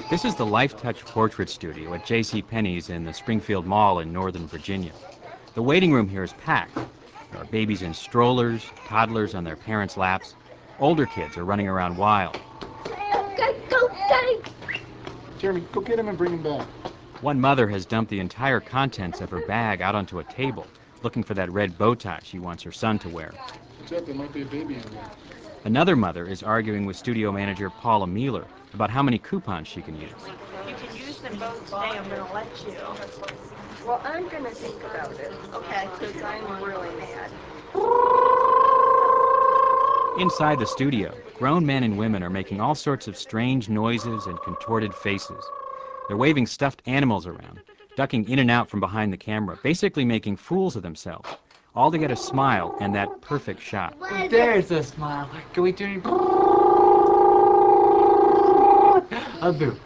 This is the Life Touch Portrait Studio at J.C. Penney's in the Springfield Mall in Northern Virginia. The waiting room here is packed. There are babies in strollers, toddlers on their parents' laps. Older kids are running around wild. Go, Daddy! Jeremy, go get him and bring him back. One mother has dumped the entire contents of her bag out onto a table, looking for that red bow tie she wants her son to wear. What's up? There might be a baby in there. Another mother is arguing with studio manager Paula Mueller about how many coupons she can use. You can use them both today. I'm going to let you. Well, I'm gonna think about it. Okay. Because I'm really mad. Inside the studio, grown men and women are making all sorts of strange noises and contorted faces. They're waving stuffed animals around, ducking in and out from behind the camera, basically making fools of themselves, all to get a smile and that perfect shot. There's a smile. Can we do any... A boo.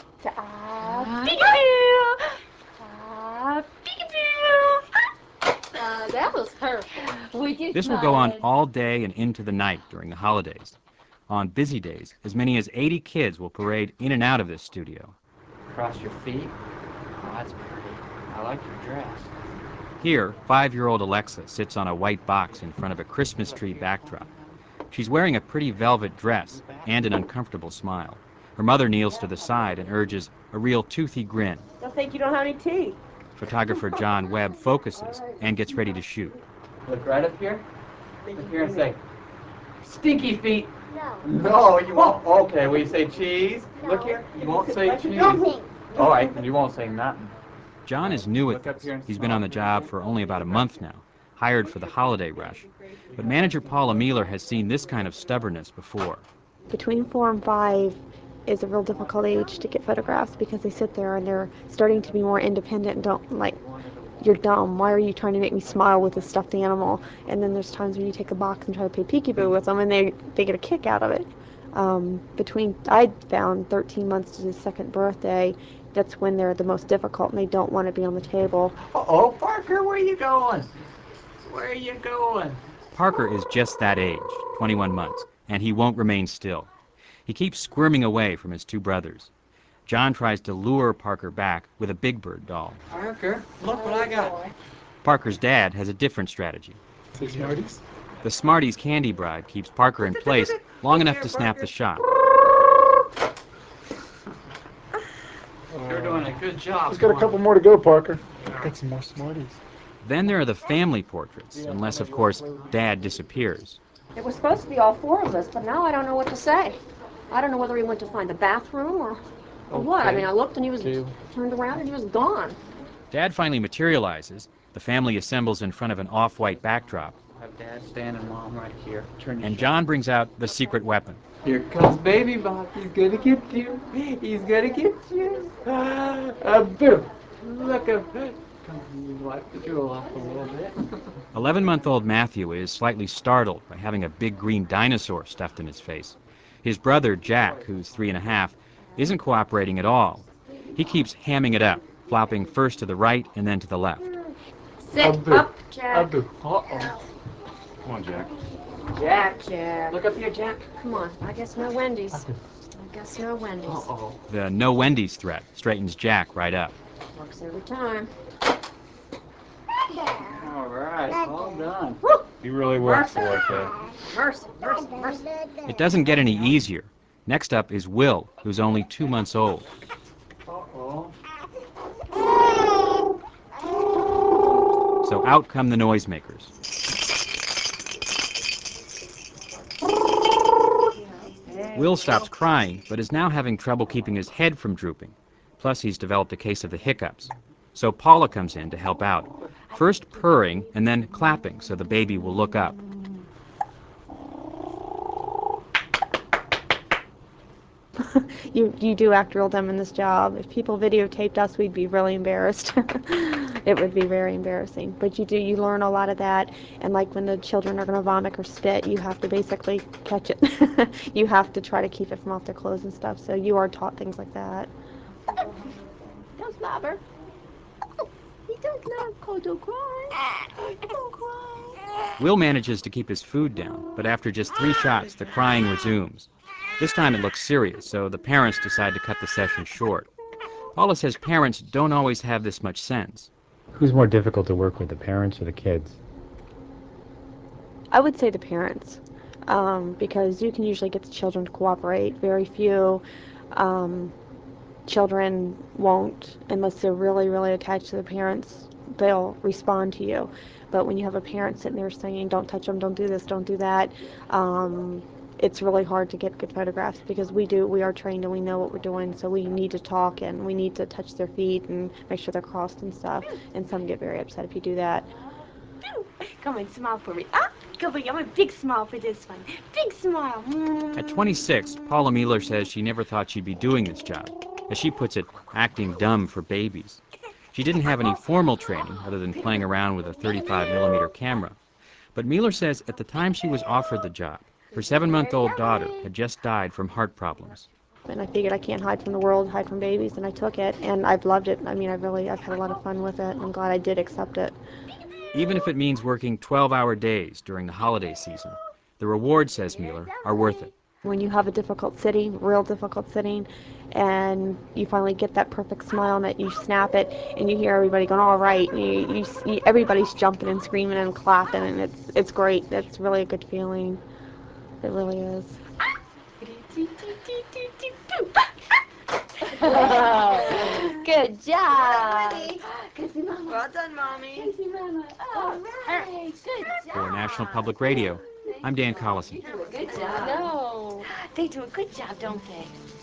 That was her. This will go on all day and into the night during the holidays. On busy days, as many as 80 kids will parade in and out of this studio. Cross your feet. Oh, that's pretty. I like your dress. Here, 5-year-old Alexa sits on a white box in front of a Christmas tree backdrop. She's wearing a pretty velvet dress and an uncomfortable smile. Her mother kneels to the side and urges a real toothy grin. They'll think you don't have any teeth. Photographer John Webb focuses and gets ready to shoot. Look right up here. Look here and say, stinky feet. No. No, you won't. Okay, will you say cheese? No. Look here. You won't say cheese. Nothing. All right, and you won't say nothing. John is new at this. He's been on the job for only about a month now, hired for the holiday rush. But manager Paula Mueller has seen this kind of stubbornness before. Between 4 and 5 is a real difficult age to get photographs because they sit there and they're starting to be more independent and don't like, you're dumb, why are you trying to make me smile with this stuffed animal? And then there's times when you take a box and try to play peekaboo with them and they get a kick out of it. I found 13 months to his second birthday, that's when they're the most difficult and they don't want to be on the table. Uh-oh, Parker, where are you going? Where are you going? Parker is just that age, 21 months, and he won't remain still. He keeps squirming away from his two brothers. John tries to lure Parker back with a Big Bird doll. Parker, look what I got. Parker's dad has a different strategy. Say Smarties? The Smarties candy bribe keeps Parker in place long enough to snap the shot. You're doing a good job. Just got a couple more to go, Parker. Got some more Smarties. Then there are the family portraits, unless, of course, Dad disappears. It was supposed to be all 4 of us, but now I don't know what to say. I don't know whether he went to find the bathroom or what. I mean, I looked and he was turned around and he was gone. Dad finally materializes. The family assembles in front of an off-white backdrop. Have Dad stand and Mom right here. And John brings out the secret weapon. Here comes Baby Bob. He's gonna get you. He's gonna get you. Boo. Look at that. Wipe the drool off a little bit. 11-month-old Matthew is slightly startled by having a big green dinosaur stuffed in his face. His brother, Jack, who's 3.5, isn't cooperating at all. He keeps hamming it up, flopping first to the right and then to the left. Sit up, Jack. Uh-oh. Come on, Jack. Jack. Look up here, Jack. Come on. I guess no Wendy's. I guess no Wendy's. Uh-oh. The no Wendy's threat straightens Jack right up. Works every time. All right, all done. You really worked for it, Dad. Mercy. It doesn't get any easier. Next up is Will, who's only 2 months old. Uh-oh. So out come the noisemakers. Will stops crying, but is now having trouble keeping his head from drooping. Plus, he's developed a case of the hiccups. So Paula comes in to help out, first purring and then clapping so the baby will look up. You do act real dumb in this job. If people videotaped us, we'd be really embarrassed. It would be very embarrassing. But you learn a lot of that. And like when the children are going to vomit or spit, you have to basically catch it. You have to try to keep it from off their clothes and stuff. So you are taught things like that. Don't slobber. He don't love Kodo cry. Don't cry. Will manages to keep his food down, but after just 3 shots, the crying resumes. This time it looks serious, so the parents decide to cut the session short. Paula says parents don't always have this much sense. Who's more difficult to work with, the parents or the kids? I would say the parents, because you can usually get the children to cooperate. Very few children won't, unless they're really, really attached to the parents. They'll respond to you. But when you have a parent sitting there saying, don't touch them, don't do this, don't do that, it's really hard to get good photographs because we are trained and we know what we're doing, so we need to talk and we need to touch their feet and make sure they're crossed and stuff. And some get very upset if you do that. Come on, smile for me. Ah, go for it. I want a big smile for this one. Big smile. At 26, Paula Mueller says she never thought she'd be doing this job. As she puts it, acting dumb for babies. She didn't have any formal training other than playing around with a 35mm camera. But Mueller says at the time she was offered the job, her 7-month-old daughter had just died from heart problems. And I figured I can't hide from the world, hide from babies, and I took it, and I've loved it. I mean, I've had a lot of fun with it, and I'm glad I did accept it. Even if it means working 12-hour days during the holiday season, the rewards, says Mueller, are worth it. When you have a difficult sitting, real difficult sitting, and you finally get that perfect smile and that you snap it, and you hear everybody going, all right, and everybody's jumping and screaming and clapping, and it's great. It's really a good feeling. It really is. Good job. Well done, Mommy. All right. Good job. For National Public Radio, I'm Dan Collison. Good job. No. They do a good job, don't they?